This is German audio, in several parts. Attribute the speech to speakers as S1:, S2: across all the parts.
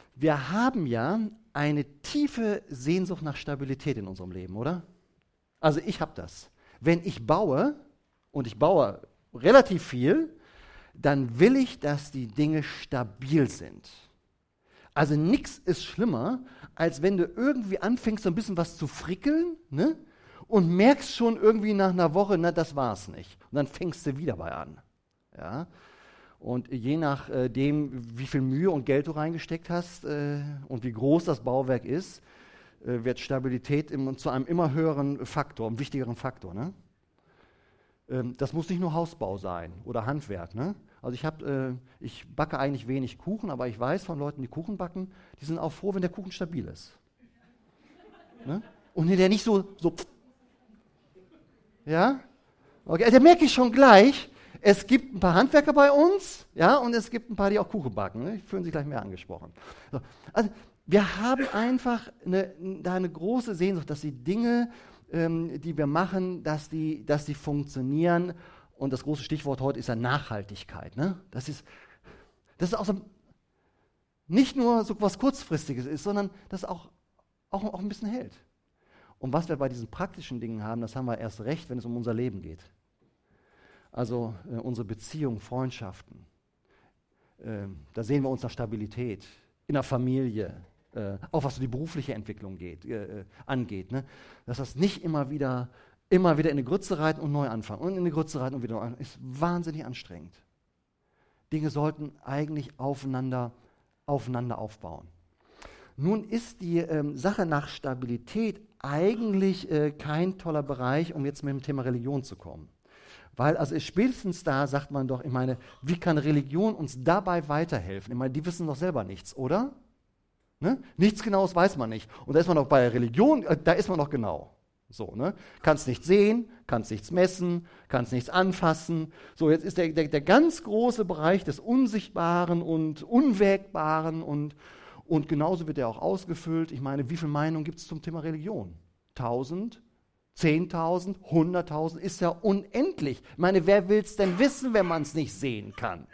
S1: Wir haben ja eine tiefe Sehnsucht nach Stabilität in unserem Leben, oder? Also ich habe das. Wenn ich baue, und ich baue relativ viel, dann will ich, dass die Dinge stabil sind. Also nichts ist schlimmer, als wenn du irgendwie anfängst, so ein bisschen was zu frickeln, ne? Und merkst schon irgendwie nach einer Woche, na, das war's nicht. Und dann fängst du wieder bei an. Ja? Und je nachdem, wie viel Mühe und Geld du reingesteckt hast und wie groß das Bauwerk ist, wird Stabilität zu einem immer höheren Faktor, einem wichtigeren Faktor. Ne? Das muss nicht nur Hausbau sein oder Handwerk. Ne? Also ich backe eigentlich wenig Kuchen, aber ich weiß von Leuten, die Kuchen backen, die sind auch froh, wenn der Kuchen stabil ist. Ne? Und der nicht so ja? Okay, da merke ich schon gleich, es gibt ein paar Handwerker bei uns, ja, und es gibt ein paar, die auch Kuchen backen. Ne? Die fühlen sich gleich mehr angesprochen. So. Also wir haben einfach eine große Sehnsucht, dass die Dinge, die wir machen, dass die funktionieren. Und das große Stichwort heute ist ja Nachhaltigkeit. Ne? Das ist auch so, nicht nur so was Kurzfristiges ist, sondern das auch ein bisschen hält. Und was wir bei diesen praktischen Dingen haben, das haben wir erst recht, wenn es um unser Leben geht. Also unsere Beziehungen, Freundschaften. Da sehen wir uns nach Stabilität. In der Familie. Auch was so die berufliche Entwicklung angeht. Ne? Dass das nicht immer wieder in eine Grütze reiten und neu anfangen. Und in eine Grütze reiten und wieder neu anfangen. Ist wahnsinnig anstrengend. Dinge sollten eigentlich aufeinander aufbauen. Nun ist die Sache nach Stabilität eigentlich kein toller Bereich, um jetzt mit dem Thema Religion zu kommen. Weil also spätestens da sagt man doch, ich meine, wie kann Religion uns dabei weiterhelfen? Ich meine, die wissen doch selber nichts, oder? Ne? Nichts Genaues weiß man nicht. Und da ist man doch bei der Religion, da ist man doch genau. So, ne? Kannst nichts sehen, kannst nichts messen, kannst nichts anfassen. So, jetzt ist der ganz große Bereich des Unsichtbaren und Unwägbaren und genauso wird er auch ausgefüllt. Ich meine, wie viele Meinungen gibt es zum Thema Religion? 1000, 10.000, 100.000, ist ja unendlich. Ich meine, wer will es denn wissen, wenn man es nicht sehen kann?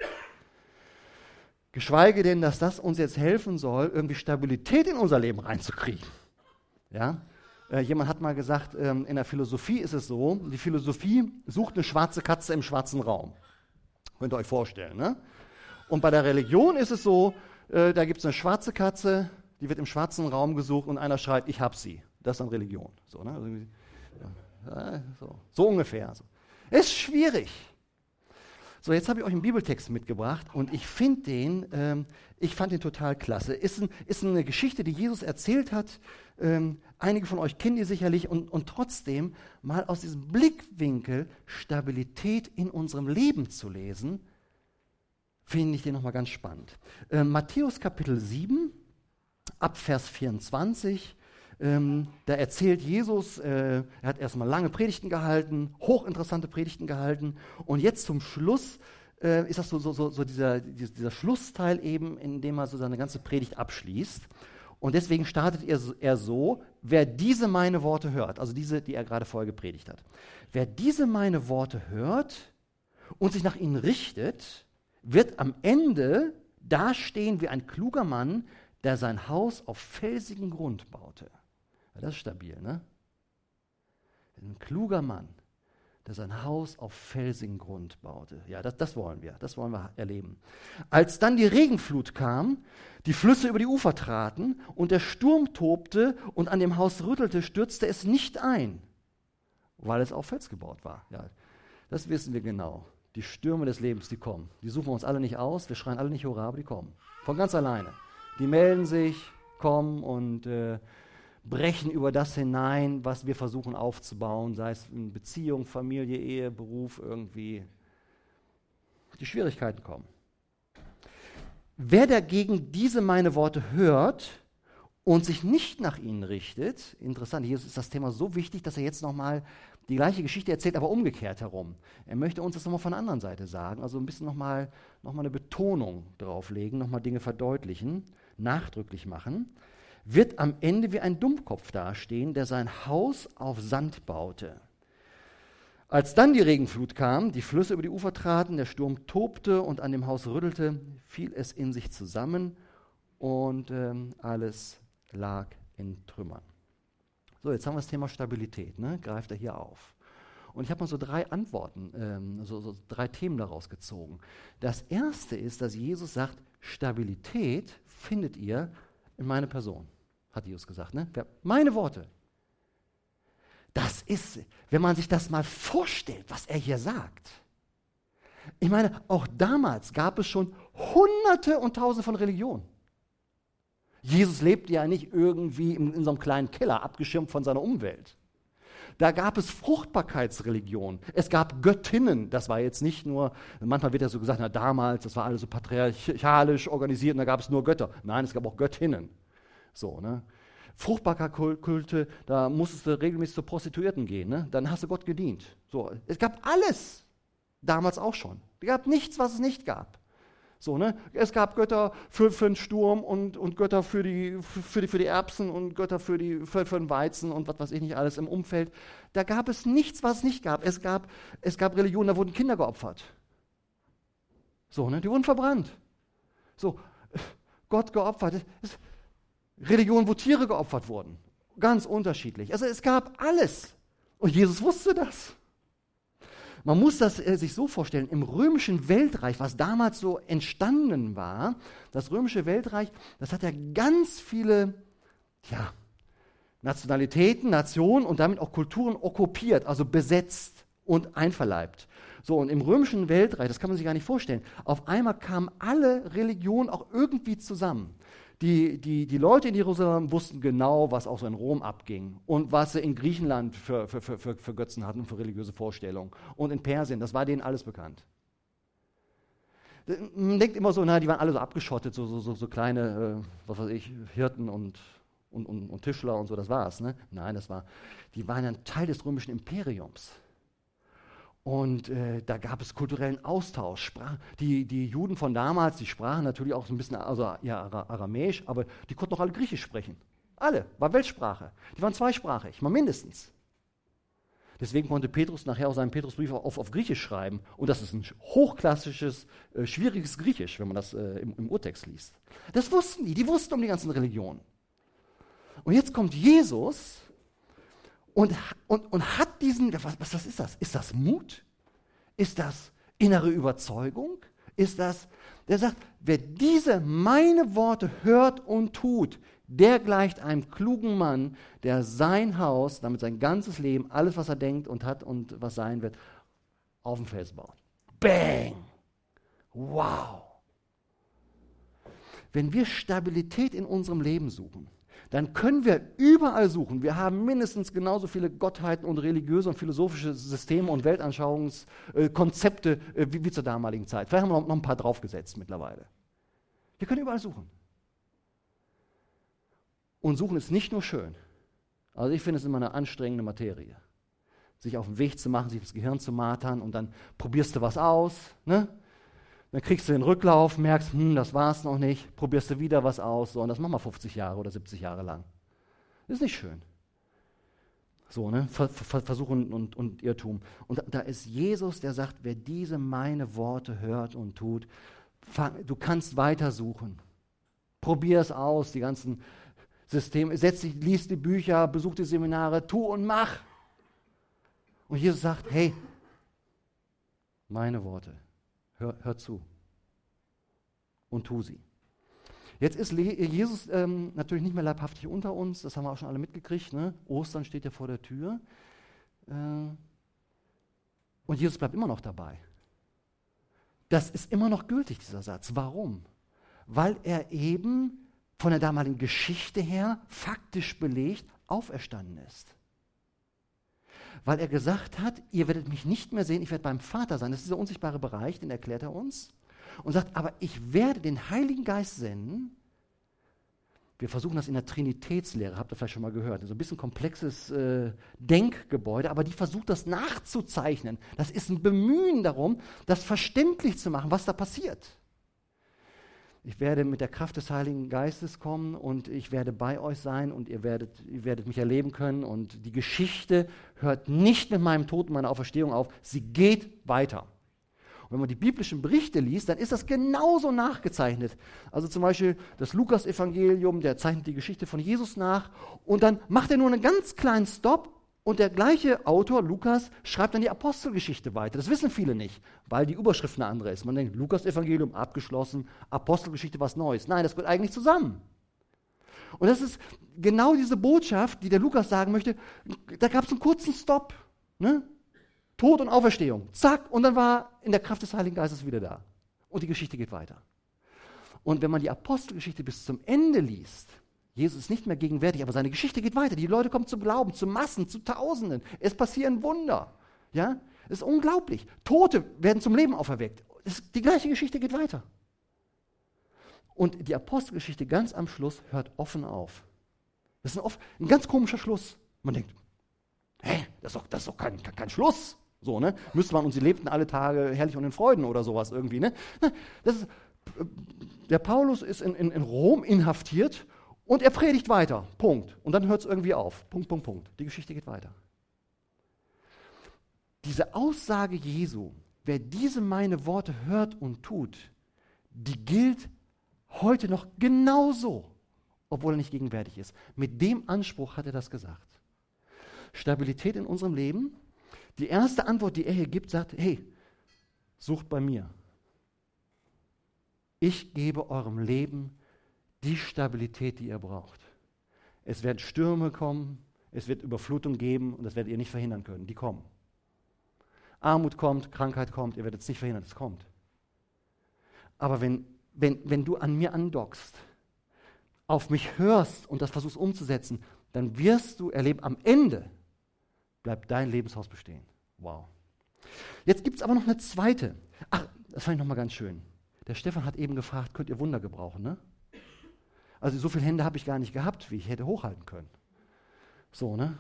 S1: Geschweige denn, dass das uns jetzt helfen soll, irgendwie Stabilität in unser Leben reinzukriegen. Ja? Jemand hat mal gesagt, in der Philosophie ist es so, die Philosophie sucht eine schwarze Katze im schwarzen Raum. Könnt ihr euch vorstellen. Ne? Und bei der Religion ist es so, da gibt es eine schwarze Katze, die wird im schwarzen Raum gesucht und einer schreit, ich hab sie. Das ist dann Religion. So, ne? So ungefähr. So. Ist schwierig. So, jetzt habe ich euch einen Bibeltext mitgebracht und ich fand den total klasse. Ist eine Geschichte, die Jesus erzählt hat. Einige von euch kennen die sicherlich und trotzdem mal aus diesem Blickwinkel Stabilität in unserem Leben zu lesen, finde ich den nochmal ganz spannend. Matthäus Kapitel 7, ab Vers 24, da erzählt Jesus, er hat erstmal lange Predigten gehalten, hochinteressante Predigten gehalten und jetzt zum Schluss ist das so dieser Schlussteil eben, in dem er so seine ganze Predigt abschließt. Und deswegen startet er so, wer diese meine Worte hört, also diese, die er gerade vorher gepredigt hat, wer diese meine Worte hört und sich nach ihnen richtet, wird am Ende dastehen wie ein kluger Mann, der sein Haus auf felsigen Grund baute. Ja, das ist stabil, ne? Ein kluger Mann, der sein Haus auf felsigen Grund baute. Ja, das wollen wir erleben. Als dann die Regenflut kam, die Flüsse über die Ufer traten und der Sturm tobte und an dem Haus rüttelte, stürzte es nicht ein, weil es auf Fels gebaut war. Ja, das wissen wir genau. Die Stürme des Lebens, die kommen. Die suchen wir uns alle nicht aus, wir schreien alle nicht Hurra, aber die kommen. Von ganz alleine. Die melden sich, kommen und brechen über das hinein, was wir versuchen aufzubauen, sei es in Beziehung, Familie, Ehe, Beruf, irgendwie. Die Schwierigkeiten kommen. Wer dagegen diese meine Worte hört und sich nicht nach ihnen richtet, interessant, hier ist das Thema so wichtig, dass er jetzt nochmal die gleiche Geschichte erzählt, aber umgekehrt herum. Er möchte uns das nochmal von der anderen Seite sagen, also ein bisschen nochmal eine Betonung drauflegen, nochmal Dinge verdeutlichen, nachdrücklich machen, wird am Ende wie ein Dummkopf dastehen, der sein Haus auf Sand baute. Als dann die Regenflut kam, die Flüsse über die Ufer traten, der Sturm tobte und an dem Haus rüttelte, fiel es in sich zusammen und alles lag in Trümmern. So, jetzt haben wir das Thema Stabilität, ne? Greift er hier auf. Und ich habe mal so 3 Antworten, so 3 Themen daraus gezogen. Das erste ist, dass Jesus sagt, Stabilität findet ihr in meiner Person, hat Jesus gesagt. Ne? Meine Worte. Das ist, wenn man sich das mal vorstellt, was er hier sagt. Ich meine, auch damals gab es schon Hunderte und Tausende von Religionen. Jesus lebte ja nicht irgendwie in so einem kleinen Keller, abgeschirmt von seiner Umwelt. Da gab es Fruchtbarkeitsreligionen. Es gab Göttinnen. Das war jetzt nicht nur, manchmal wird ja so gesagt, na damals, das war alles so patriarchalisch organisiert und da gab es nur Götter. Nein, es gab auch Göttinnen. So, ne? Fruchtbarkeitskulte, da musstest du regelmäßig zu Prostituierten gehen. Ne? Dann hast du Gott gedient. So, es gab alles. Damals auch schon. Es gab nichts, was es nicht gab. So, ne? Es gab Götter für den Sturm und Götter für die Erbsen und Götter für den Weizen und was weiß ich nicht alles im Umfeld. Da gab es nichts, was es nicht gab. Es gab Religionen, da wurden Kinder geopfert. So, ne? Die wurden verbrannt. So, Gott geopfert. Religionen, wo Tiere geopfert wurden. Ganz unterschiedlich. Also es gab alles. Und Jesus wusste das. Man muss das sich so vorstellen, im römischen Weltreich, was damals so entstanden war, das römische Weltreich, das hat ja ganz viele Nationalitäten, Nationen und damit auch Kulturen okkupiert, also besetzt und einverleibt. So, und im römischen Weltreich, das kann man sich gar nicht vorstellen, auf einmal kamen alle Religionen auch irgendwie zusammen. Die Leute in Jerusalem wussten genau, was auch so in Rom abging und was sie in Griechenland für Götzen hatten, für religiöse Vorstellungen. Und in Persien, das war denen alles bekannt. Man denkt immer so, die waren alle so abgeschottet, so kleine, Hirten und Tischler und so, das war's. Ne? Nein, die waren ein Teil des römischen Imperiums. Und da gab es kulturellen Austausch. Die Juden von damals, die sprachen natürlich auch so ein bisschen Aramäisch, aber die konnten auch alle Griechisch sprechen. Alle, war Weltsprache. Die waren zweisprachig, mal mindestens. Deswegen konnte Petrus nachher auch seinen Petrusbrief auf Griechisch schreiben. Und das ist ein hochklassisches, schwieriges Griechisch, wenn man das im Urtext liest. Das wussten die wussten um die ganzen Religionen. Und jetzt kommt Jesus und hat diesen, was ist das? Ist das Mut? Ist das innere Überzeugung? Der sagt, wer diese meine Worte hört und tut, der gleicht einem klugen Mann, der sein Haus, damit sein ganzes Leben, alles, was er denkt und hat und was sein wird, auf dem Fels baut. Bang! Wow! Wenn wir Stabilität in unserem Leben suchen, dann können wir überall suchen. Wir haben mindestens genauso viele Gottheiten und religiöse und philosophische Systeme und Weltanschauungskonzepte wie zur damaligen Zeit. Vielleicht haben wir noch ein paar draufgesetzt mittlerweile. Wir können überall suchen. Und suchen ist nicht nur schön. Also ich finde es immer eine anstrengende Materie. Sich auf den Weg zu machen, sich das Gehirn zu martern und dann probierst du was aus, ne? Dann kriegst du den Rücklauf, merkst, das war's noch nicht, probierst du wieder was aus, so, und das machen wir 50 Jahre oder 70 Jahre lang. Das ist nicht schön. So, ne? Versuch und Irrtum. Und da ist Jesus, der sagt, wer diese meine Worte hört und tut, du kannst weitersuchen. Probier es aus, die ganzen Systeme, setz dich, lies die Bücher, besuch die Seminare, tu und mach. Und Jesus sagt, hey, meine Worte. Hör zu und tu sie. Jetzt ist Jesus natürlich nicht mehr leibhaftig unter uns, das haben wir auch schon alle mitgekriegt. Ne? Ostern steht ja vor der Tür. Und Jesus bleibt immer noch dabei. Das ist immer noch gültig, dieser Satz. Warum? Weil er eben von der damaligen Geschichte her faktisch belegt auferstanden ist. Weil er gesagt hat, ihr werdet mich nicht mehr sehen, ich werde beim Vater sein. Das ist dieser unsichtbare Bereich, den erklärt er uns. Und sagt, aber ich werde den Heiligen Geist senden. Wir versuchen das in der Trinitätslehre, habt ihr vielleicht schon mal gehört. So ein bisschen komplexes Denkgebäude, aber die versucht das nachzuzeichnen. Das ist ein Bemühen darum, das verständlich zu machen, was da passiert. Ich werde mit der Kraft des Heiligen Geistes kommen und ich werde bei euch sein und ihr werdet mich erleben können. Und die Geschichte hört nicht mit meinem Tod und meiner Auferstehung auf, sie geht weiter. Wenn man die biblischen Berichte liest, dann ist das genauso nachgezeichnet. Also zum Beispiel das Lukas-Evangelium, der zeichnet die Geschichte von Jesus nach und dann macht er nur einen ganz kleinen Stopp und der gleiche Autor, Lukas, schreibt dann die Apostelgeschichte weiter. Das wissen viele nicht, weil die Überschrift eine andere ist. Man denkt, Lukas-Evangelium abgeschlossen, Apostelgeschichte was Neues. Nein, das gehört eigentlich zusammen. Und das ist genau diese Botschaft, die der Lukas sagen möchte. Da gab es einen kurzen Stopp. Ne? Tod und Auferstehung. Zack. Und dann war in der Kraft des Heiligen Geistes wieder da. Und die Geschichte geht weiter. Und wenn man die Apostelgeschichte bis zum Ende liest, Jesus ist nicht mehr gegenwärtig, aber seine Geschichte geht weiter. Die Leute kommen zum Glauben, zu Massen, zu Tausenden. Es passieren Wunder. Ja? Es ist unglaublich. Tote werden zum Leben auferweckt. Die gleiche Geschichte geht weiter. Und die Apostelgeschichte ganz am Schluss hört offen auf. Das ist ein ganz komischer Schluss. Man denkt, das ist doch kein Schluss. So, ne? Müsste man, und sie lebten alle Tage herrlich und in Freuden oder sowas irgendwie. Ne? Der Paulus ist in Rom inhaftiert und er predigt weiter. Punkt. Und dann hört es irgendwie auf. Punkt. Die Geschichte geht weiter. Diese Aussage Jesu, wer diese meine Worte hört und tut, die gilt heute noch genauso, obwohl er nicht gegenwärtig ist. Mit dem Anspruch hat er das gesagt. Stabilität in unserem Leben. Die erste Antwort, die er hier gibt, sagt, hey, sucht bei mir. Ich gebe eurem Leben die Stabilität, die ihr braucht. Es werden Stürme kommen, es wird Überflutung geben und das werdet ihr nicht verhindern können. Die kommen. Armut kommt, Krankheit kommt, ihr werdet es nicht verhindern, es kommt. Aber wenn du an mir andockst, auf mich hörst und das versuchst umzusetzen, dann wirst du erleben, am Ende bleibt dein Lebenshaus bestehen. Wow. Jetzt gibt es aber noch eine zweite. Ach, das fand ich nochmal ganz schön. Der Stefan hat eben gefragt, könnt ihr Wunder gebrauchen, ne? Also so viele Hände habe ich gar nicht gehabt, wie ich hätte hochhalten können. So, ne?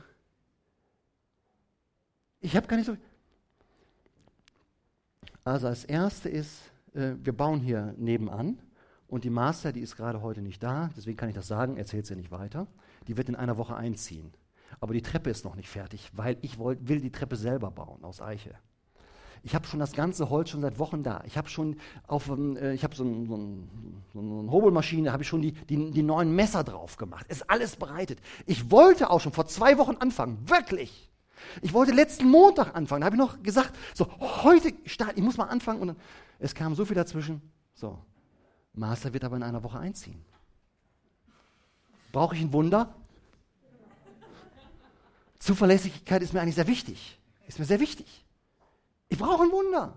S1: Ich habe gar nicht so... Also als Erste ist, wir bauen hier nebenan und die Master, die ist gerade heute nicht da, deswegen kann ich das sagen, erzählt sie nicht weiter. Die wird in einer Woche einziehen. Aber die Treppe ist noch nicht fertig, weil ich will die Treppe selber bauen aus Eiche. Ich habe schon das ganze Holz schon seit Wochen da. Ich habe schon so eine Hobelmaschine, habe ich schon die neuen Messer drauf gemacht. Ist alles bereitet. Ich wollte auch schon vor 2 Wochen anfangen, wirklich. Ich wollte letzten Montag anfangen. Da habe ich noch gesagt, so heute starten, ich muss mal anfangen. Und dann, es kam so viel dazwischen. So, Master wird aber in einer Woche einziehen. Brauche ich ein Wunder? Zuverlässigkeit ist mir eigentlich sehr wichtig. Ist mir sehr wichtig. Ich brauche ein Wunder.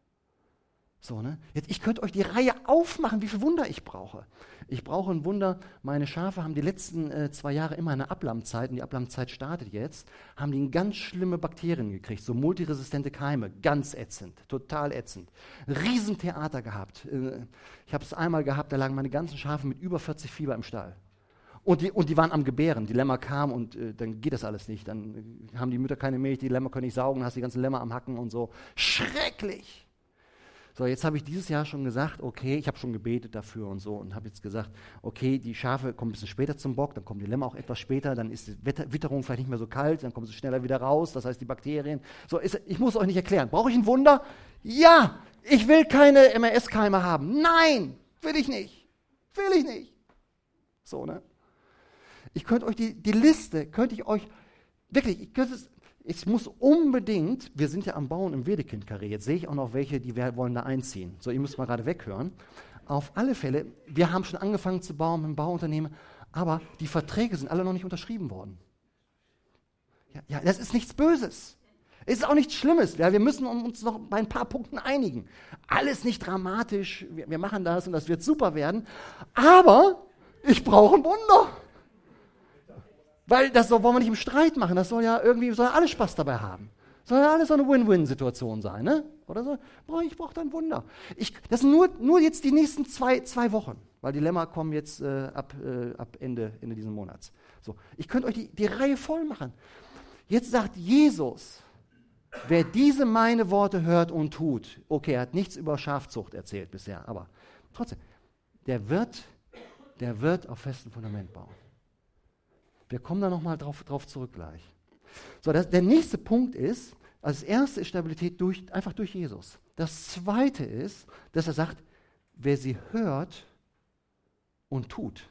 S1: So, ne? Jetzt, ich könnte euch die Reihe aufmachen, wie viele Wunder ich brauche. Ich brauche ein Wunder. Meine Schafe haben die letzten 2 Jahre immer eine Ablammzeit, und die Ablammzeit startet jetzt, haben die ganz schlimme Bakterien gekriegt, so multiresistente Keime, ganz ätzend, total ätzend. Riesentheater gehabt. Ich habe es einmal gehabt, da lagen meine ganzen Schafe mit über 40 Fieber im Stall. Und die waren am Gebären, die Lämmer kamen und dann geht das alles nicht. Dann haben die Mütter keine Milch, die Lämmer können nicht saugen, hast die ganzen Lämmer am Hacken und so. Schrecklich! So, jetzt habe ich dieses Jahr schon gesagt, okay, ich habe schon gebetet dafür und so und habe jetzt gesagt, okay, die Schafe kommen ein bisschen später zum Bock, dann kommen die Lämmer auch etwas später, dann ist die Witterung vielleicht nicht mehr so kalt, dann kommen sie schneller wieder raus, das heißt die Bakterien. So, ich muss euch nicht erklären. Brauche ich ein Wunder? Ja! Ich will keine MRS-Keime haben. Nein! Will ich nicht. Will ich nicht. So, ne? Ich könnte euch die Liste, könnte ich euch, wirklich, ich muss unbedingt, wir sind ja am Bauen im Wedekind-Karree, jetzt sehe ich auch noch welche, die wollen da einziehen. So, ihr müsst mal gerade weghören. Auf alle Fälle, wir haben schon angefangen zu bauen mit dem Bauunternehmen, aber die Verträge sind alle noch nicht unterschrieben worden. Ja, das ist nichts Böses. Es ist auch nichts Schlimmes. Ja, wir müssen uns noch bei ein paar Punkten einigen. Alles nicht dramatisch, wir machen das und das wird super werden, aber ich brauche ein Wunder. Weil das wollen wir nicht im Streit machen, das soll ja alle Spaß dabei haben. Soll ja alles so eine Win-Win-Situation sein, ne? Oder so, ich brauche da ein Wunder. Das sind nur jetzt die nächsten zwei Wochen, weil die Lämmer kommen jetzt ab Ende dieses Monats. So, ich könnte euch die Reihe voll machen. Jetzt sagt Jesus, wer diese meine Worte hört und tut, okay, er hat nichts über Schafzucht erzählt bisher, aber trotzdem, der wird auf festem Fundament bauen. Wir kommen da nochmal drauf zurück gleich. So, der nächste Punkt ist, als das erste ist Stabilität einfach durch Jesus. Das Zweite ist, dass er sagt, wer sie hört und tut.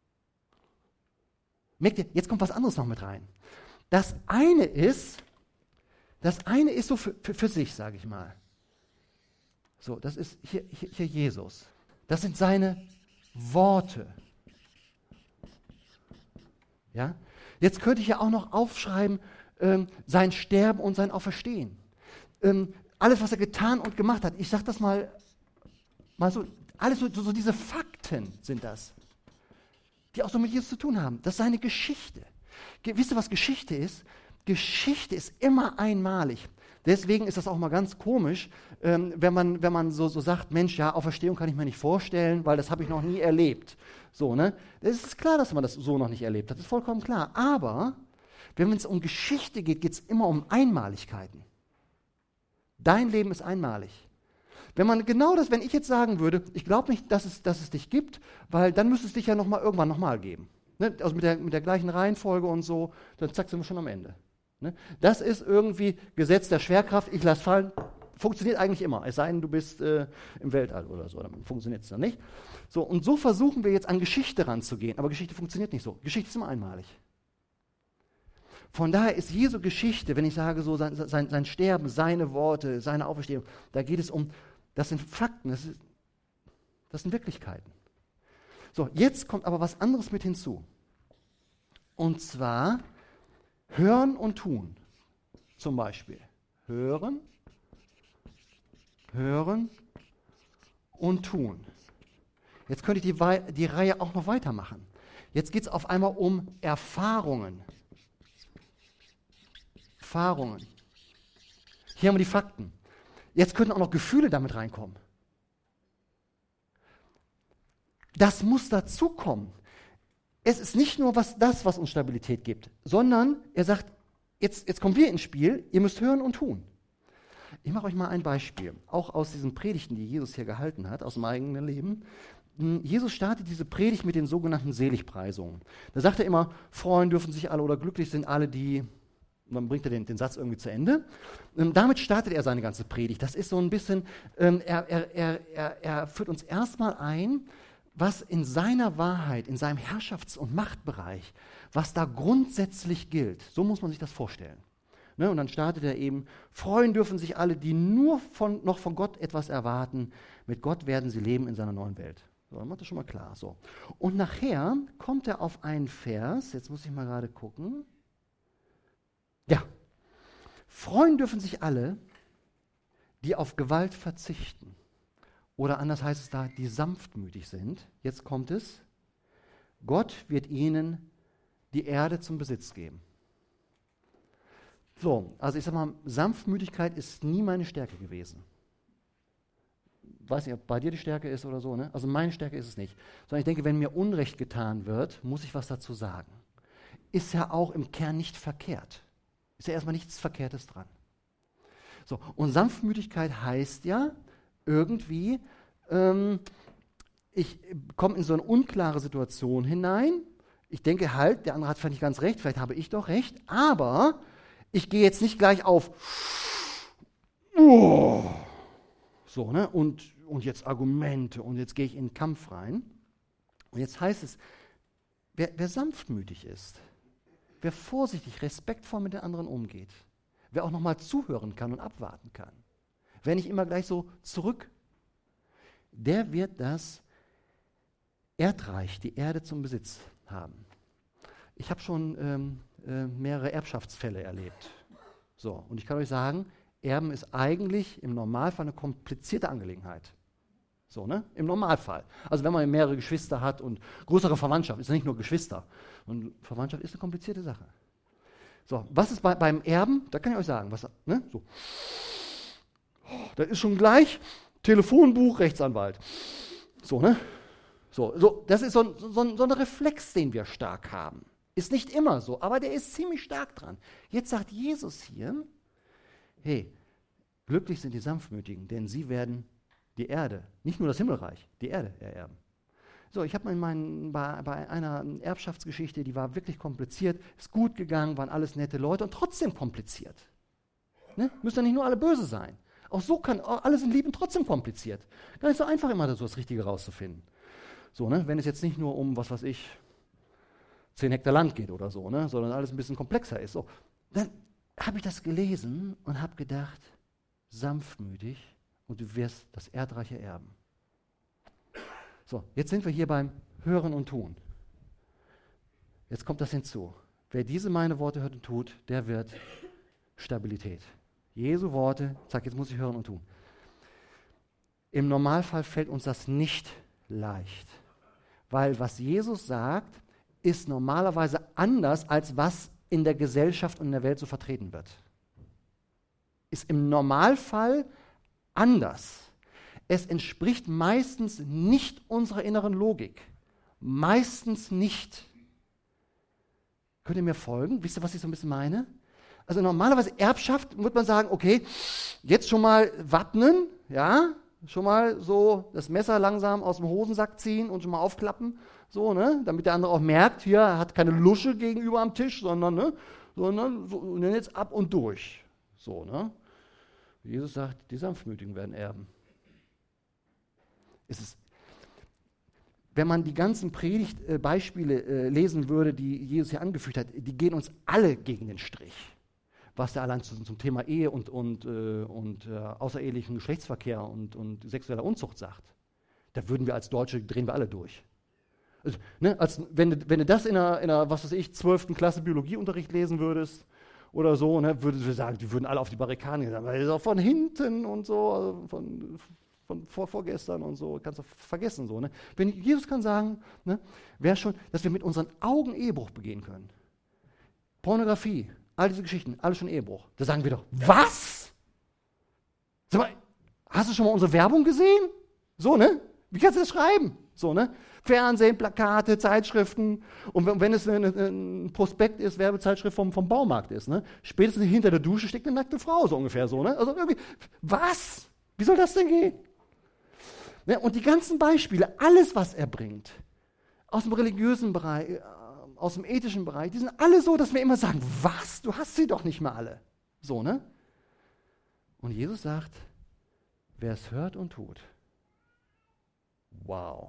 S1: Merkt ihr, jetzt kommt was anderes noch mit rein. Das eine ist so für sich, sage ich mal. So, das ist hier Jesus. Das sind seine Worte. Ja? Jetzt könnte ich ja auch noch aufschreiben, sein Sterben und sein Auferstehen. Alles, was er getan und gemacht hat. Ich sage das mal so, alles so diese Fakten sind das, die auch so mit Jesus zu tun haben. Das ist seine Geschichte. Wisst ihr, was Geschichte ist? Geschichte ist immer einmalig. Deswegen ist das auch mal ganz komisch, wenn man so sagt, Mensch, ja, Auferstehung kann ich mir nicht vorstellen, weil das habe ich noch nie erlebt. So, ne? Es ist klar, dass man das so noch nicht erlebt hat, das ist vollkommen klar. Aber wenn es um Geschichte geht, geht es immer um Einmaligkeiten. Dein Leben ist einmalig. Wenn ich jetzt sagen würde, ich glaube nicht, dass es dich gibt, weil dann müsste es dich ja irgendwann nochmal geben. Ne? Also mit der gleichen Reihenfolge und so, dann zack, sind wir schon am Ende. Ne? Das ist irgendwie Gesetz der Schwerkraft, ich lasse fallen, funktioniert eigentlich immer, es sei denn, du bist im Weltall oder so, dann funktioniert es dann nicht. So, und so versuchen wir jetzt an Geschichte ranzugehen, aber Geschichte funktioniert nicht so. Geschichte ist immer einmalig. Von daher ist Jesu Geschichte, wenn ich sage so, sein Sterben, seine Worte, seine Auferstehung, da geht es um, das sind Fakten, das sind Wirklichkeiten. So, jetzt kommt aber was anderes mit hinzu. Und zwar hören und tun. Zum Beispiel hören und tun. Jetzt könnte ich die Reihe auch noch weitermachen. Jetzt geht es auf einmal um Erfahrungen. Hier haben wir die Fakten. Jetzt könnten auch noch Gefühle damit reinkommen. Das muss dazukommen. Es ist nicht nur was uns Stabilität gibt, sondern er sagt, jetzt kommen wir ins Spiel, ihr müsst hören und tun. Ich mache euch mal ein Beispiel, auch aus diesen Predigten, die Jesus hier gehalten hat, aus dem eigenen Leben. Jesus startet diese Predigt mit den sogenannten Seligpreisungen. Da sagt er immer, freuen dürfen sich alle oder glücklich sind alle, die... Und dann bringt er den Satz irgendwie zu Ende. Damit startet er seine ganze Predigt. Das ist so ein bisschen, er führt uns erstmal ein, was in seiner Wahrheit, in seinem Herrschafts- und Machtbereich, was da grundsätzlich gilt. So muss man sich das vorstellen. Ne? Und dann startet er eben, freuen dürfen sich alle, die nur noch von Gott etwas erwarten. Mit Gott werden sie leben in seiner neuen Welt. So, dann macht das schon mal klar. So. Und nachher kommt er auf einen Vers, jetzt muss ich mal gerade gucken. Ja, freuen dürfen sich alle, die auf Gewalt verzichten. Oder anders heißt es da, die sanftmütig sind. Jetzt kommt es, Gott wird ihnen die Erde zum Besitz geben. So, also ich sag mal, Sanftmütigkeit ist nie meine Stärke gewesen. Weiß nicht, ob bei dir die Stärke ist oder so, ne? Also meine Stärke ist es nicht. Sondern ich denke, wenn mir Unrecht getan wird, muss ich was dazu sagen. Ist ja auch im Kern nicht verkehrt. Ist ja erstmal nichts Verkehrtes dran. So, und Sanftmütigkeit heißt ja irgendwie, ich komme in so eine unklare Situation hinein. Ich denke halt, der andere hat vielleicht nicht ganz recht, vielleicht habe ich doch recht, aber ich gehe jetzt nicht gleich auf so, ne? Und jetzt Argumente und jetzt gehe ich in den Kampf rein. Und jetzt heißt es, wer sanftmütig ist, wer vorsichtig, respektvoll mit den anderen umgeht, wer auch nochmal zuhören kann und abwarten kann, wer nicht immer gleich so zurück, der wird das Erdreich, die Erde zum Besitz haben. Ich habe schon mehrere Erbschaftsfälle erlebt. So, und ich kann euch sagen, Erben ist eigentlich im Normalfall eine komplizierte Angelegenheit. So, ne? Im Normalfall. Also wenn man mehrere Geschwister hat und größere Verwandtschaft, ist ja nicht nur Geschwister. Und Verwandtschaft ist eine komplizierte Sache. So, was ist beim Erben? Da kann ich euch sagen, was, ne? So. Das ist schon gleich Telefonbuch, Rechtsanwalt. So, ne? So, das ist so ein Reflex, den wir stark haben. Ist nicht immer so, aber der ist ziemlich stark dran. Jetzt sagt Jesus hier, hey, glücklich sind die Sanftmütigen, denn sie werden die Erde, nicht nur das Himmelreich, die Erde ererben. So, ich habe bei einer Erbschaftsgeschichte, die war wirklich kompliziert, ist gut gegangen, waren alles nette Leute und trotzdem kompliziert. Ne? Müssen ja nicht nur alle böse sein. Auch so kann alles im Leben trotzdem kompliziert. Gar nicht so einfach immer so das Richtige rauszufinden. So, ne? Wenn es jetzt nicht nur um, 10 Hektar Land geht oder so, ne? Sondern alles ein bisschen komplexer ist. So, dann habe ich das gelesen und habe gedacht, sanftmütig und du wirst das Erdreiche erben. So, jetzt sind wir hier beim Hören und Tun. Jetzt kommt das hinzu. Wer diese meine Worte hört und tut, der wird Stabilität. Jesu Worte, zack, jetzt muss ich hören und tun. Im Normalfall fällt uns das nicht leicht, weil was Jesus sagt, ist normalerweise anders, als was in der Gesellschaft und in der Welt so vertreten wird. Ist im Normalfall anders. Es entspricht meistens nicht unserer inneren Logik. Meistens nicht. Könnt ihr mir folgen? Wisst ihr, was ich so ein bisschen meine? Also normalerweise Erbschaft, würde man sagen, okay, jetzt schon mal wappnen, ja, schon mal so das Messer langsam aus dem Hosensack ziehen und schon mal aufklappen, so, ne, damit der andere auch merkt, hier er hat keine Lusche gegenüber am Tisch, sondern so, jetzt ab und durch. So, ne? Jesus sagt, die Sanftmütigen werden erben. Wenn man die ganzen Predigtbeispiele lesen würde, die Jesus hier angeführt hat, die gehen uns alle gegen den Strich. Was der allein zum Thema Ehe und außerehelichen Geschlechtsverkehr und sexueller Unzucht sagt. Da würden wir als Deutsche, drehen wir alle durch. Also, ne, wenn du das in einer, was weiß ich, 12. Klasse Biologieunterricht lesen würdest oder so, ne, würdest du sagen, die würden alle auf die Barrikaden gehen, weil das ist auch von hinten und so, also von vorgestern und so, kannst du vergessen. So, ne? Wenn Jesus kann sagen, ne, wäre schon, dass wir mit unseren Augen Ehebruch begehen können. Pornografie, all diese Geschichten, alles schon Ehebruch. Da sagen wir doch, was? Sag mal, hast du schon mal unsere Werbung gesehen? So, ne? Wie kannst du das schreiben? So, ne? Fernsehen, Plakate, Zeitschriften. Und wenn es ein Prospekt ist, Werbezeitschrift vom Baumarkt ist, ne? Spätestens hinter der Dusche steckt eine nackte Frau, so ungefähr so, ne? Also irgendwie, was? Wie soll das denn gehen? Ja, und die ganzen Beispiele, alles, was er bringt, aus dem religiösen Bereich, aus dem ethischen Bereich, die sind alle so, dass wir immer sagen, was? Du hast sie doch nicht mehr alle. So, ne? Und Jesus sagt, wer es hört und tut, wow,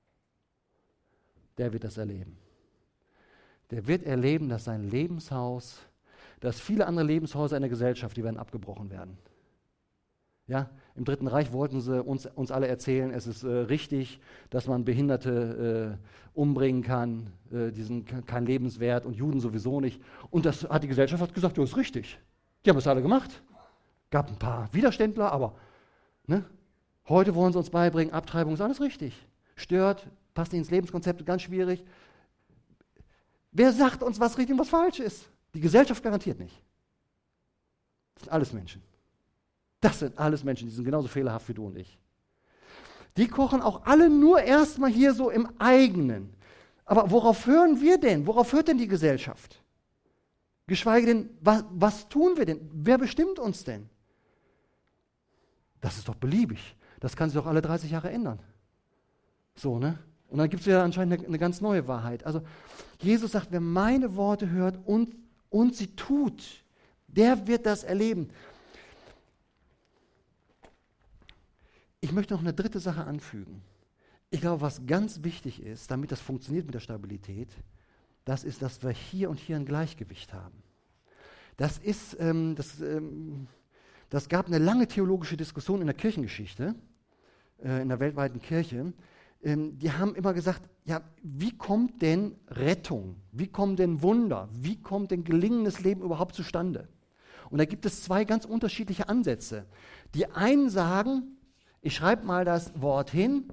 S1: der wird das erleben. Der wird erleben, dass sein Lebenshaus, dass viele andere Lebenshäuser in der Gesellschaft, die werden abgebrochen werden. Ja, im Dritten Reich wollten sie uns alle erzählen, es ist richtig, dass man Behinderte umbringen kann, die sind kein Lebenswert und Juden sowieso nicht. Und das hat die Gesellschaft gesagt, ja, ist richtig. Die haben das alle gemacht. Gab ein paar Widerständler, aber ne? Heute wollen sie uns beibringen, Abtreibung ist alles richtig. Stört, passt nicht ins Lebenskonzept, ganz schwierig. Wer sagt uns, was richtig und was falsch ist? Die Gesellschaft garantiert nicht. Das sind alles Menschen. Das sind alles Menschen, die sind genauso fehlerhaft wie du und ich. Die kochen auch alle nur erstmal hier so im eigenen. Aber worauf hören wir denn? Worauf hört denn die Gesellschaft? Geschweige denn, was tun wir denn? Wer bestimmt uns denn? Das ist doch beliebig. Das kann sich doch alle 30 Jahre ändern. So, ne? Und dann gibt es ja anscheinend eine ganz neue Wahrheit. Also Jesus sagt, wer meine Worte hört und sie tut, der wird das erleben. Ich möchte noch eine dritte Sache anfügen. Ich glaube, was ganz wichtig ist, damit das funktioniert mit der Stabilität, das ist, dass wir hier und hier ein Gleichgewicht haben. Das gab eine lange theologische Diskussion in der Kirchengeschichte, in der weltweiten Kirche. Die haben immer gesagt, ja, wie kommt denn Rettung? Wie kommen denn Wunder? Wie kommt denn gelingendes Leben überhaupt zustande? Und da gibt es zwei ganz unterschiedliche Ansätze. Die einen sagen, ich schreibe mal das Wort hin,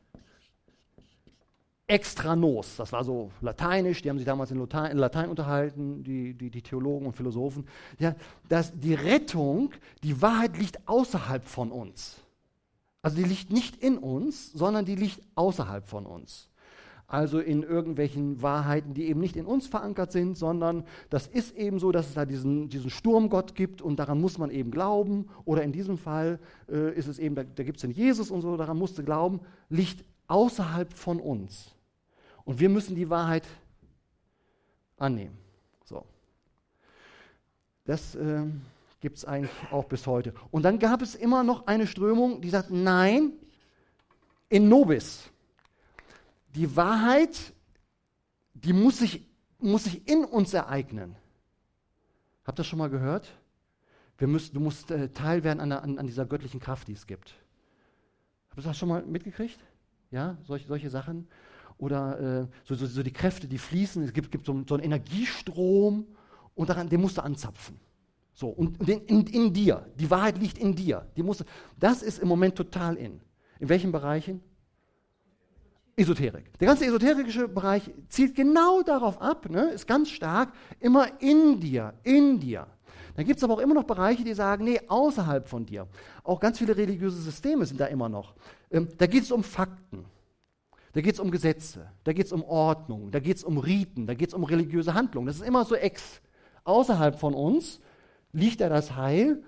S1: extra nos, das war so lateinisch, die haben sich damals in Latein unterhalten, die Theologen und Philosophen. Ja, die Rettung, die Wahrheit liegt außerhalb von uns. Also die liegt nicht in uns, sondern die liegt außerhalb von uns. Also in irgendwelchen Wahrheiten, die eben nicht in uns verankert sind, sondern das ist eben so, dass es da diesen Sturmgott gibt und daran muss man eben glauben. Oder in diesem Fall ist es eben, da gibt es den Jesus und so, daran musst du glauben, liegt außerhalb von uns. Und wir müssen die Wahrheit annehmen. So. Das Gibt es eigentlich auch bis heute. Und dann gab es immer noch eine Strömung, die sagt, nein, in nobis. Die Wahrheit, die muss sich in uns ereignen. Habt ihr das schon mal gehört? Du musst Teil werden an dieser göttlichen Kraft, die es gibt. Habt ihr das schon mal mitgekriegt? Ja, solche Sachen. Oder so die Kräfte, die fließen. Es gibt so einen Energiestrom und den musst du anzapfen. So, und in dir. Die Wahrheit liegt in dir. Das ist im Moment total in. In welchen Bereichen? Esoterik. Der ganze esoterische Bereich zielt genau darauf ab, ne? Ist ganz stark, immer in dir, in dir. Dann gibt es aber auch immer noch Bereiche, die sagen, nee, außerhalb von dir. Auch ganz viele religiöse Systeme sind da immer noch. Da geht es um Fakten, da geht es um Gesetze, da geht es um Ordnung, da geht es um Riten, da geht es um religiöse Handlungen. Das ist immer so außerhalb von uns liegt da das Heil.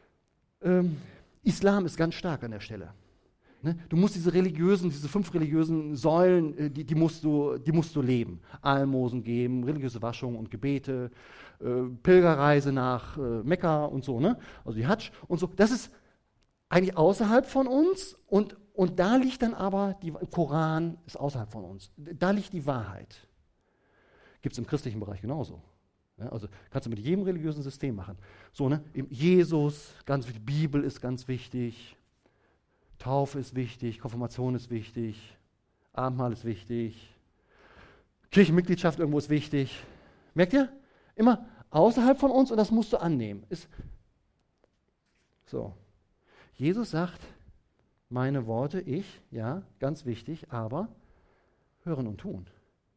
S1: Islam ist ganz stark an der Stelle. Ne? Du musst diese 5 religiösen Säulen, die musst du leben. Almosen geben, religiöse Waschung und Gebete, Pilgerreise nach Mekka und so, ne? Also die Hadsch und so. Das ist eigentlich außerhalb von uns und da liegt dann aber, der Koran ist außerhalb von uns. Da liegt die Wahrheit. Gibt es im christlichen Bereich genauso. Ja, also kannst du mit jedem religiösen System machen. So, ne? Jesus, ganz wichtig, Bibel ist ganz wichtig, Taufe ist wichtig, Konfirmation ist wichtig, Abendmahl ist wichtig, Kirchenmitgliedschaft irgendwo ist wichtig. Merkt ihr? Immer außerhalb von uns und das musst du annehmen. So. Jesus sagt, meine Worte, ja, ganz wichtig, aber hören und tun.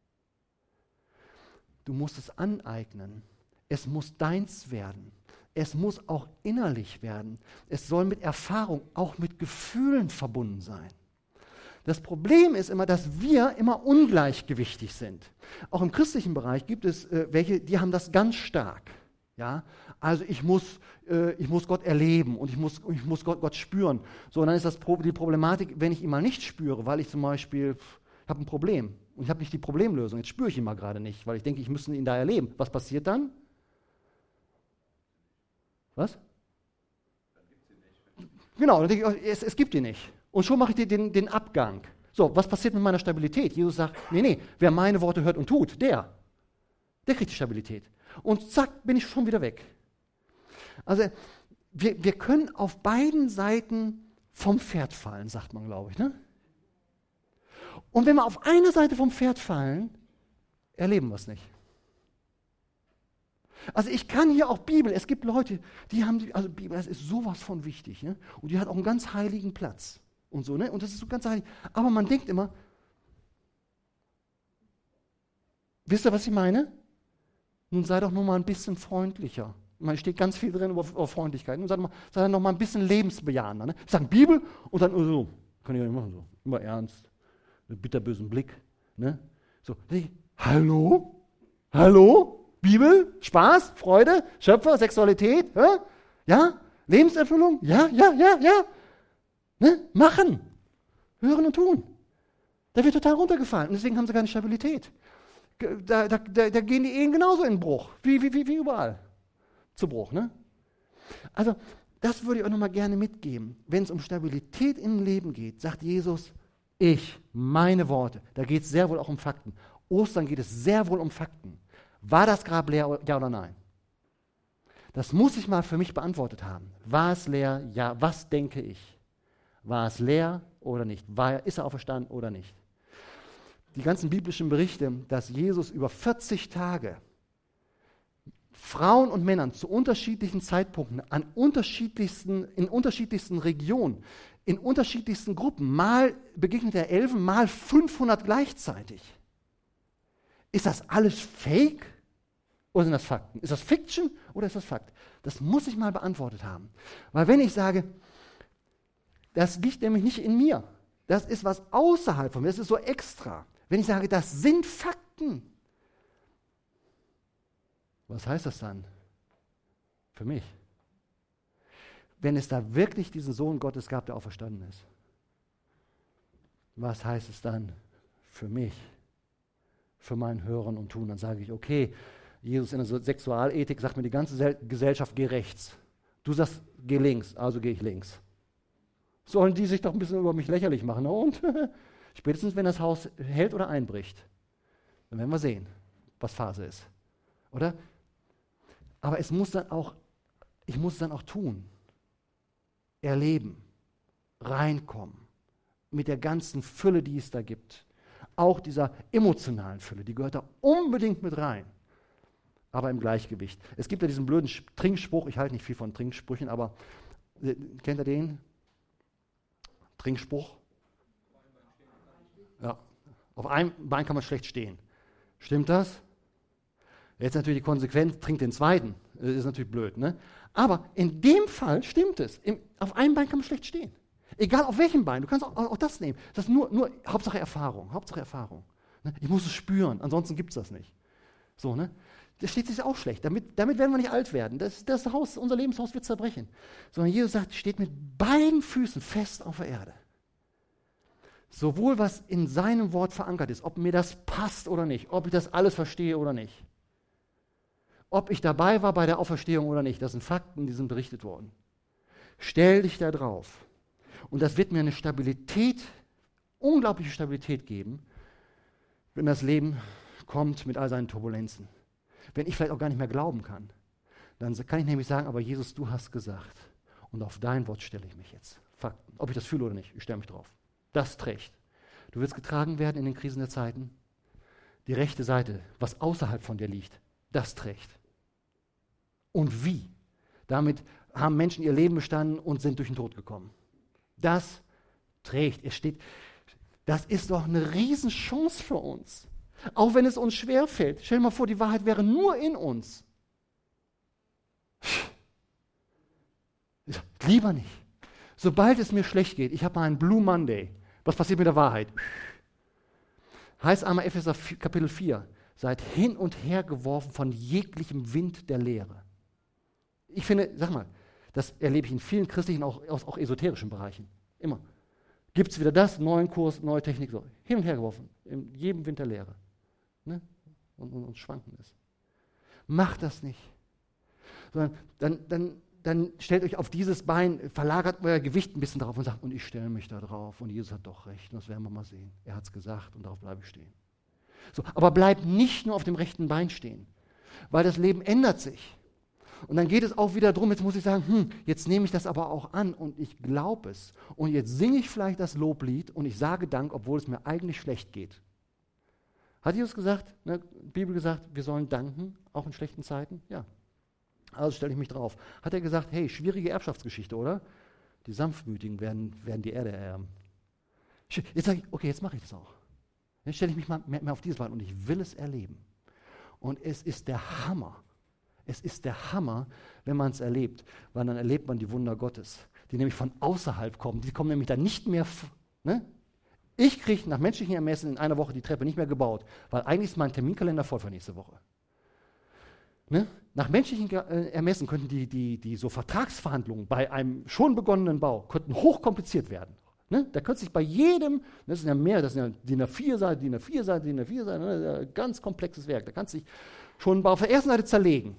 S1: Du musst es aneignen. Es muss deins werden. Es muss auch innerlich werden. Es soll mit Erfahrung, auch mit Gefühlen verbunden sein. Das Problem ist immer, dass wir immer ungleichgewichtig sind. Auch im christlichen Bereich gibt es welche, die haben das ganz stark. Ja? Also ich muss Gott erleben und ich muss Gott spüren. So, und dann ist die Problematik, wenn ich ihn mal nicht spüre, weil ich zum Beispiel, ich habe ein Problem und ich habe nicht die Problemlösung, jetzt spüre ich ihn mal gerade nicht, weil ich denke, ich müsste ihn da erleben. Was passiert dann? Was? Dann gibt es ihn nicht. Genau, dann denke ich, es gibt ihn nicht. Und schon mache ich den Abgang. So, was passiert mit meiner Stabilität? Jesus sagt, nee, wer meine Worte hört und tut, der kriegt die Stabilität. Und zack, bin ich schon wieder weg. Also, wir können auf beiden Seiten vom Pferd fallen, sagt man, glaube ich. Ne? Und wenn wir auf einer Seite vom Pferd fallen, erleben wir es nicht. Also ich kann hier auch Bibel, es gibt Leute, also Bibel, das ist sowas von wichtig, ne? Und die hat auch einen ganz heiligen Platz und so, ne? Und das ist so ganz heilig. Aber man denkt immer, wisst ihr, was ich meine? Nun sei doch nur mal ein bisschen freundlicher. Man steht ganz viel drin über Freundlichkeit. Nun sei doch noch mal ein bisschen lebensbejahender. Ne? Ich sage Bibel und dann so, kann ich ja nicht machen, so, immer ernst, mit bitterbösen Blick. Ne? So, hallo? Bibel, Spaß, Freude, Schöpfer, Sexualität, ja, Lebenserfüllung, ja. Ne? Machen, hören und tun. Da wird total runtergefallen und deswegen haben sie keine Stabilität. Da gehen die Ehen genauso in den Bruch, wie überall zu Bruch. Ne? Also das würde ich euch nochmal gerne mitgeben. Wenn es um Stabilität im Leben geht, sagt Jesus, meine Worte, da geht es sehr wohl auch um Fakten. Ostern geht es sehr wohl um Fakten. War das Grab leer, ja oder nein? Das muss ich mal für mich beantwortet haben. War es leer? Ja. Was denke ich? War es leer oder nicht? Ist er auferstanden oder nicht? Die ganzen biblischen Berichte, dass Jesus über 40 Tage Frauen und Männern zu unterschiedlichen Zeitpunkten, in unterschiedlichsten Regionen, in unterschiedlichsten Gruppen, mal begegnet er 11, mal 500 gleichzeitig. Ist das alles Fake oder sind das Fakten? Ist das Fiction oder ist das Fakt? Das muss ich mal beantwortet haben. Weil wenn ich sage, das liegt nämlich nicht in mir, das ist was außerhalb von mir, das ist so extra. Wenn ich sage, das sind Fakten, was heißt das dann für mich? Wenn es da wirklich diesen Sohn Gottes gab, der auferstanden ist, was heißt es dann für mich? Für mein Hören und Tun, dann sage ich, okay, Jesus in der Sexualethik sagt mir die ganze Gesellschaft, geh rechts. Du sagst, geh links, also gehe ich links. Sollen die sich doch ein bisschen über mich lächerlich machen? Na und? Spätestens, wenn das Haus hält oder einbricht. Dann werden wir sehen, was Phase ist. Oder? Aber ich muss es dann auch tun. Erleben. Reinkommen. Mit der ganzen Fülle, die es da gibt. Auch dieser emotionalen Fülle, die gehört da unbedingt mit rein. Aber im Gleichgewicht. Es gibt ja diesen blöden Trinkspruch, ich halte nicht viel von Trinksprüchen, aber kennt ihr den? Trinkspruch? Ja. Auf einem Bein kann man schlecht stehen. Stimmt das? Jetzt natürlich die Konsequenz, trinkt den zweiten. Das ist natürlich blöd, ne? Aber in dem Fall stimmt es. Auf einem Bein kann man schlecht stehen. Egal auf welchem Bein, du kannst auch das nehmen. Das ist nur Hauptsache Erfahrung. Hauptsache Erfahrung. Ne? Ich muss es spüren, ansonsten gibt es das nicht. So, ne? Das steht sich auch schlecht. Damit werden wir nicht alt werden. Das Haus, unser Lebenshaus wird zerbrechen. Sondern Jesus sagt, steht mit beiden Füßen fest auf der Erde. Sowohl was in seinem Wort verankert ist, ob mir das passt oder nicht, ob ich das alles verstehe oder nicht. Ob ich dabei war bei der Auferstehung oder nicht, das sind Fakten, die sind berichtet worden. Stell dich da drauf. Und das wird mir eine Stabilität, unglaubliche Stabilität geben, wenn das Leben kommt mit all seinen Turbulenzen. Wenn ich vielleicht auch gar nicht mehr glauben kann, dann kann ich nämlich sagen, aber Jesus, du hast gesagt. Und auf dein Wort stelle ich mich jetzt. Fakten. Ob ich das fühle oder nicht, ich stelle mich drauf. Das trägt. Du wirst getragen werden in den Krisen der Zeiten. Die rechte Seite, was außerhalb von dir liegt, das trägt. Und wie? Damit haben Menschen ihr Leben bestanden und sind durch den Tod gekommen. Das trägt. Es steht, das ist doch eine Riesenchance für uns. Auch wenn es uns schwerfällt. Stell dir mal vor, die Wahrheit wäre nur in uns. Lieber nicht. Sobald es mir schlecht geht, ich habe mal einen Blue Monday. Was passiert mit der Wahrheit? Heißt einmal Epheser Kapitel 4. Seid hin und her geworfen von jeglichem Wind der Lehre. Ich finde, sag mal, das erlebe ich in vielen christlichen, auch esoterischen Bereichen. Immer. Gibt es wieder das, neuen Kurs, neue Technik, so. Hin und her geworfen. In jedem Wind der Lehre. Ne? Und schwanken ist. Macht das nicht. Sondern dann stellt euch auf dieses Bein, verlagert euer Gewicht ein bisschen drauf und sagt, und ich stelle mich da drauf und Jesus hat doch recht, und das werden wir mal sehen. Er hat es gesagt und darauf bleibe ich stehen. So, aber bleibt nicht nur auf dem rechten Bein stehen, weil das Leben ändert sich. Und dann geht es auch wieder darum, jetzt muss ich sagen, jetzt nehme ich das aber auch an und ich glaube es. Und jetzt singe ich vielleicht das Loblied und ich sage Dank, obwohl es mir eigentlich schlecht geht. Hat Jesus gesagt, Bibel gesagt, wir sollen danken, auch in schlechten Zeiten? Ja. Also stelle ich mich drauf. Hat er gesagt, hey, schwierige Erbschaftsgeschichte, oder? Die Sanftmütigen werden die Erde erben. Jetzt sage ich, okay, jetzt mache ich das auch. Jetzt stelle ich mich mal mehr auf dieses Bein und ich will es erleben. Und es ist der Hammer. Es ist der Hammer, wenn man es erlebt, weil dann erlebt man die Wunder Gottes, die nämlich von außerhalb kommen. Die kommen nämlich dann nicht mehr, ne? Ich kriege nach menschlichen Ermessen in einer Woche die Treppe nicht mehr gebaut, weil eigentlich ist mein Terminkalender voll für nächste Woche. Ne? Nach menschlichen Ermessen könnten die so Vertragsverhandlungen bei einem schon begonnenen Bau könnten hochkompliziert werden. Ne? Da könnte sich bei jedem, das sind ja mehr, das sind ja DIN A4-Seite, DIN A4-Seite, DIN A4-Seite, ne? Ganz komplexes Werk. Da kannst du dich schon auf der ersten Seite zerlegen.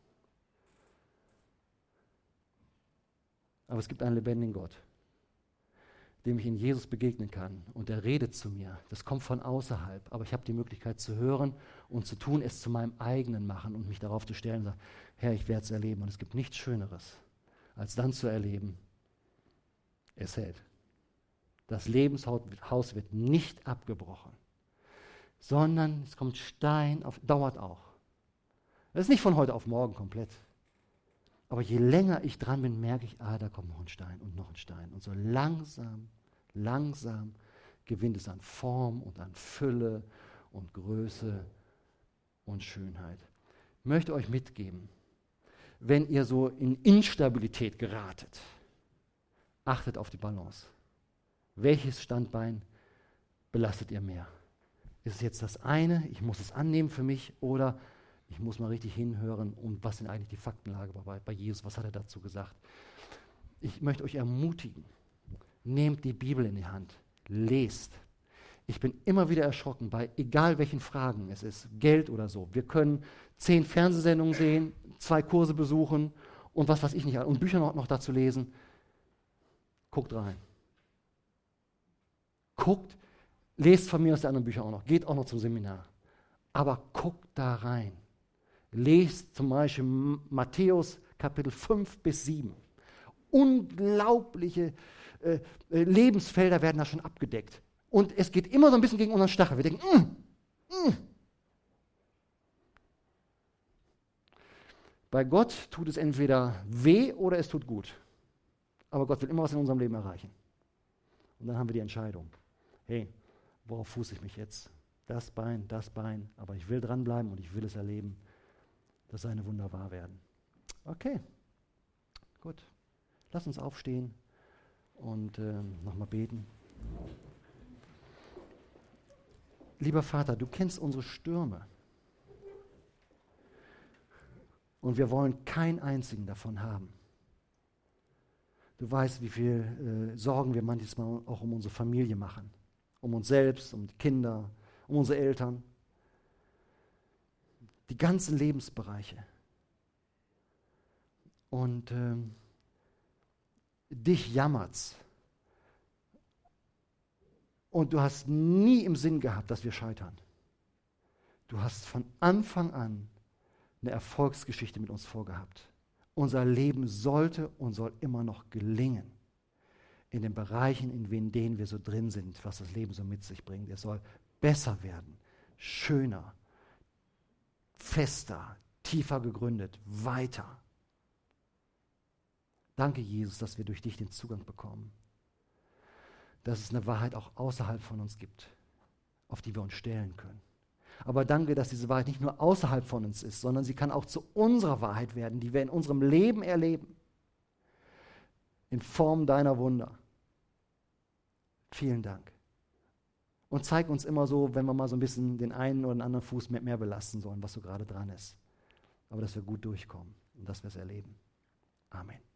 S1: Aber es gibt einen lebendigen Gott, dem ich in Jesus begegnen kann. Und der redet zu mir. Das kommt von außerhalb. Aber ich habe die Möglichkeit zu hören und zu tun, es zu meinem eigenen machen und mich darauf zu stellen und sagen, Herr, ich werde es erleben. Und es gibt nichts Schöneres, als dann zu erleben, es hält. Das Lebenshaus wird nicht abgebrochen, sondern es kommt Stein auf, dauert auch. Das ist nicht von heute auf morgen komplett. Aber je länger ich dran bin, merke ich, da kommt noch ein Stein und noch ein Stein. Und so langsam gewinnt es an Form und an Fülle und Größe und Schönheit. Ich möchte euch mitgeben, wenn ihr so in Instabilität geratet, achtet auf die Balance. Welches Standbein belastet ihr mehr? Ist es jetzt das eine, ich muss es annehmen für mich, oder ich muss mal richtig hinhören, und was sind eigentlich die Faktenlage bei Jesus, was hat er dazu gesagt? Ich möchte euch ermutigen, nehmt die Bibel in die Hand, lest. Ich bin immer wieder erschrocken, bei egal welchen Fragen es ist, Geld oder so. Wir können 10 Fernsehsendungen sehen, 2 Kurse besuchen und was weiß ich nicht, und Bücher noch dazu lesen. Guckt rein. Lest von mir aus die anderen Bücher auch noch, geht auch noch zum Seminar. Aber guckt da rein. Lest zum Beispiel Matthäus Kapitel 5 bis 7. Unglaubliche Lebensfelder werden da schon abgedeckt. Und es geht immer so ein bisschen gegen unseren Stachel. Wir denken, Bei Gott tut es entweder weh oder es tut gut. Aber Gott will immer was in unserem Leben erreichen. Und dann haben wir die Entscheidung. Hey, worauf fuße ich mich jetzt? Das Bein, aber ich will dranbleiben und ich will es erleben, dass seine Wunder wahr werden. Okay, gut. Lass uns aufstehen und nochmal beten. Lieber Vater, du kennst unsere Stürme. Und wir wollen keinen einzigen davon haben. Du weißt, wie viel Sorgen wir manchmal auch um unsere Familie machen. Um uns selbst, um die Kinder, um unsere Eltern. Die ganzen Lebensbereiche. Und dich jammert's. Und du hast nie im Sinn gehabt, dass wir scheitern. Du hast von Anfang an eine Erfolgsgeschichte mit uns vorgehabt. Unser Leben sollte und soll immer noch gelingen. In den Bereichen, in denen wir so drin sind, was das Leben so mit sich bringt. Es soll besser werden, schöner, fester, tiefer gegründet, weiter. Danke, Jesus, dass wir durch dich den Zugang bekommen. Dass es eine Wahrheit auch außerhalb von uns gibt, auf die wir uns stellen können. Aber danke, dass diese Wahrheit nicht nur außerhalb von uns ist, sondern sie kann auch zu unserer Wahrheit werden, die wir in unserem Leben erleben. In Form deiner Wunder. Vielen Dank. Und zeig uns immer so, wenn wir mal so ein bisschen den einen oder den anderen Fuß mehr belasten sollen, was so gerade dran ist. Aber dass wir gut durchkommen und dass wir es erleben. Amen.